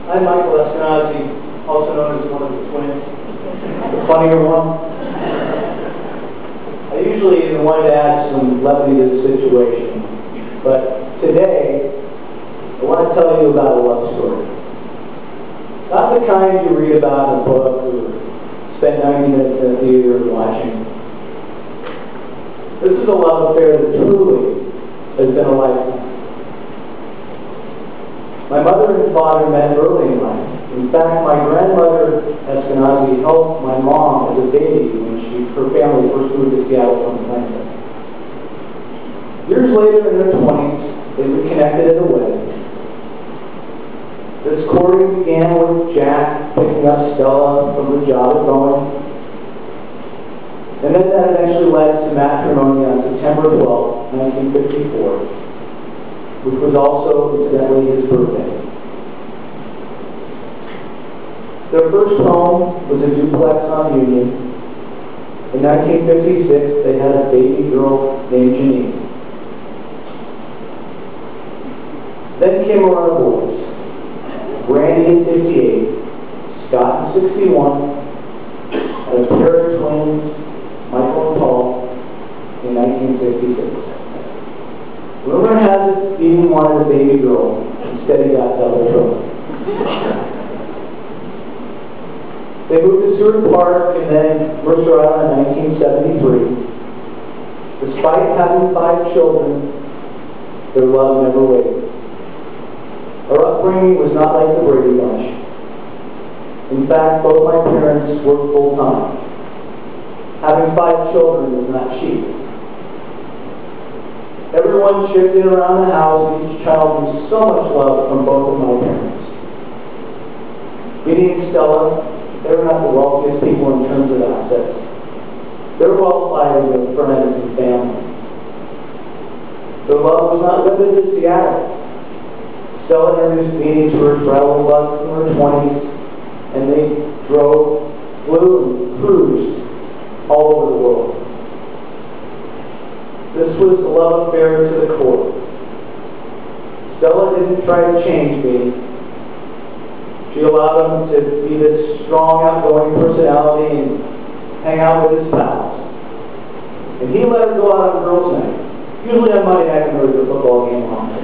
I'm Michael Eskenazi, also known as one of the twins, the funnier one. I usually am the one to add some levity to the situation, but today I want to tell you about a love story. Not the kind you read about in a book or spend 90 minutes in a theater watching. This is a love affair that truly has been a lifetime. My mother and father met early in life. In fact, my grandmother Eskenazi helped my mom as a baby when her family first moved to Seattle from Atlanta. Years later, in their 20s, they reconnected at a wedding. This courting began with Jack picking up Stella from the job at Boeing. And then that eventually led to matrimony on September 12, 1954, which was also, incidentally, his birthday. Their first home was a duplex on Union. In 1956, they had a baby girl named Janine. Then came a run of boys. Brandy in 58, Scott in 61, and a pair of twins, Michael and Paul, in 1966. Rumor has it Stephen wanted a baby girl. Instead he got double trouble. They moved to Seward Park and then Mercer Island in 1973. Despite having 5 children, their love never wavered. Our upbringing was not like the Brady Bunch. In fact, both my parents worked full-time. Having 5 children is not cheap. Everyone chipped in around the house, and each child drew so much love from both of my parents. Vinny and Stella, they were not the wealthiest people in terms of assets. They were well-fed with friends and family. Their love was not limited to Seattle. Stella introduced Vinny to her travel bus in her 20s, and they flew, and cruised all over the world. This was a love affair to the core. Stella didn't try to change me. She allowed him to be this strong, outgoing personality and hang out with his pals. And he let her go out on girls' night. Usually on Monday night when there was a football game on.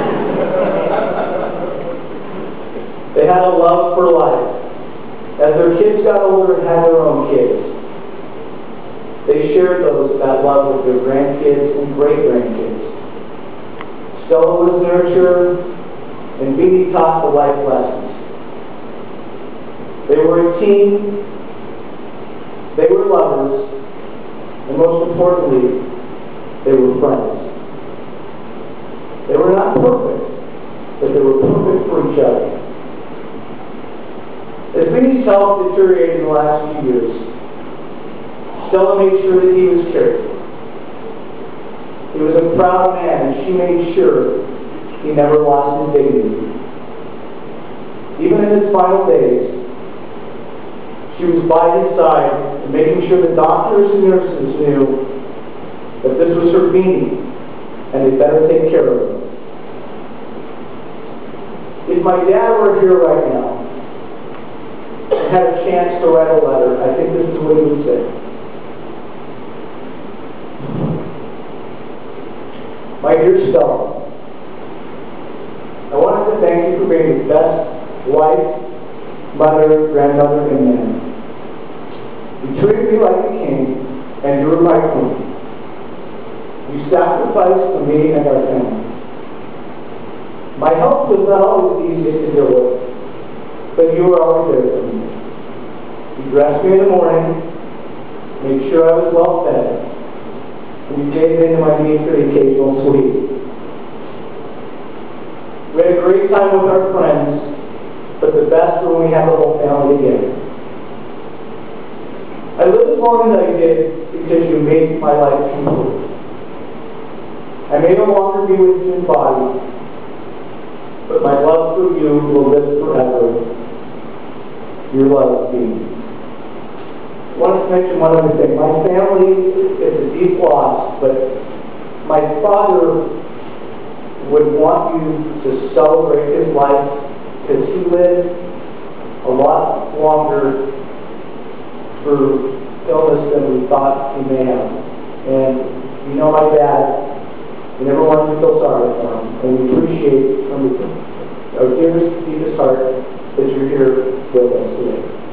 They had a love for life. As their kids got older and had their own kids, they shared that love with their grandkids and great-grandkids. Stella was nurtured, and Vinny taught the life lessons. They were a team, they were lovers, and most importantly, they were friends. They were not perfect, but they were perfect for each other. As Vinny's health deteriorated in the last few years, Stella made sure that he was cared for. He was a proud man, and she made sure he never lost his dignity. Even in his final days, she was by his side, making sure the doctors and nurses knew that this was her Vinny, and they better take care of him. If my dad were here right now and had a chance to write a letter, I think this is what he would say. My dear Stella, I wanted to thank you for being the best wife, mother, grandmother, and man. You treated me like a king, and you were my queen. You sacrificed for me and our family. My health was not always the easiest to deal with, but you were always there for me. You dressed me in the morning, made sure I was well fed, and you gave in to my need for the occasional sweet. We had a great time with our friends, but the best were when we had the whole family together. I lived as long as I did because you made my life complete. I may no longer be with you in body, but my love for you will live forever. Your love, Vinny. I wanted to mention one other thing. My family is a deep loss, but my father would want you to celebrate his life because he lived a lot longer through illness than we thought he may have. And you know my dad, we never wanted to feel sorry for him, and we appreciate from our deepest heart that you're here with us today.